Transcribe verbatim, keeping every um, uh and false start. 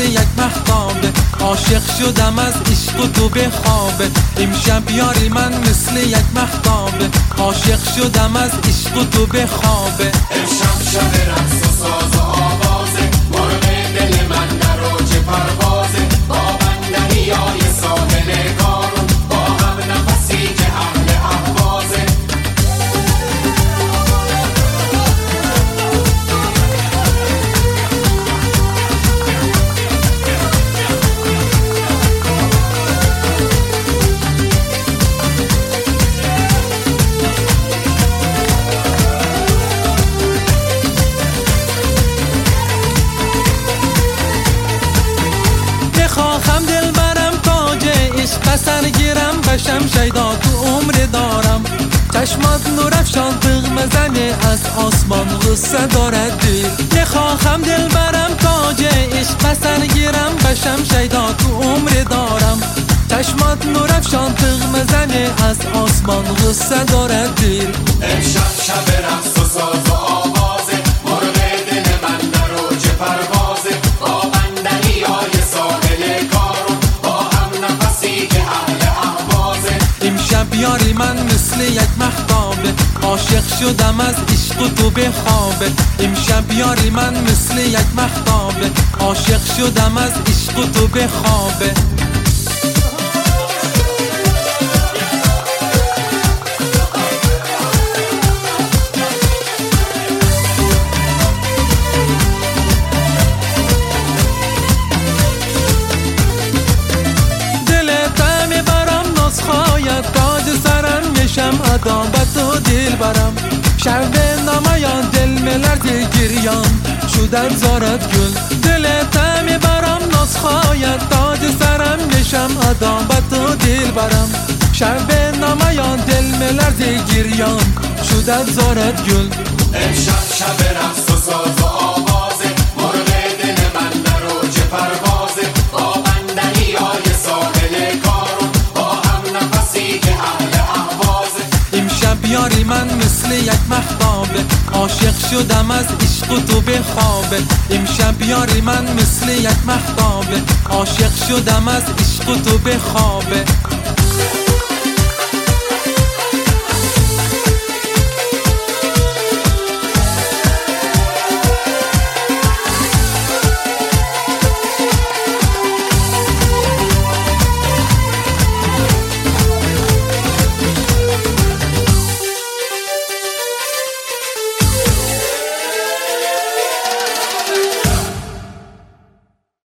یک مهتابه، عاشق شدم از عشق و تو به خوابه. امشب یاری من مثل یک مهتابه، عاشق شدم از عشق و تو به خوابه. امشب شب رقص و ساز و آوازه، مرغ دل من در اوج پروازه. با بندریای ساحل کارون، با هم نفسی که اهل اهوازه. بخواهم دل برم تاج عشق سر گیرم، بشم شیدا تو عمر دارم. چشمات نور افشان تغ مزنه، از آسمان غصه دارد دل. بخواهم دل برم تاج عشق سر گیرم، بشم شیدا تو عمر دارم. چشمات نور افشان تغ مزنه، از آسمان غصه دارد دل. امشب شب رقص و ساز و آوازه، مرغ دل من در اوج پروازه. با بندریای ساحل کارون، با هم نفسی که اهل اهوازه. امشب یاری من مثل یک مهتابه، عاشق شدم از عشق و تو به خوابه. امشب یاری من مثل یک مهتابه، عاشق شدم از عشق و تو به خوابه. ادام با تو دل برم، شب نمایان دل ملرد گریان شدن زارد گل. دل تمی برم ناز خواید، تاج سرم میشم ادام با تو دل برم. شب نمایان دل ملرد گریان شدن زارد گل. امشب شب رقص و ساز و آوازه، مرغ دل من در اوج پروازه. با بندریای ساحل کارون، با هم نفسی که اهل اهوازه. امشب یاری من مثل یک مهتابه، عاشق شدم از عشق و تو به خوابه. امشب یاری من مثل یک مهتابه، عاشق شدم از عشق و تو به خوابه.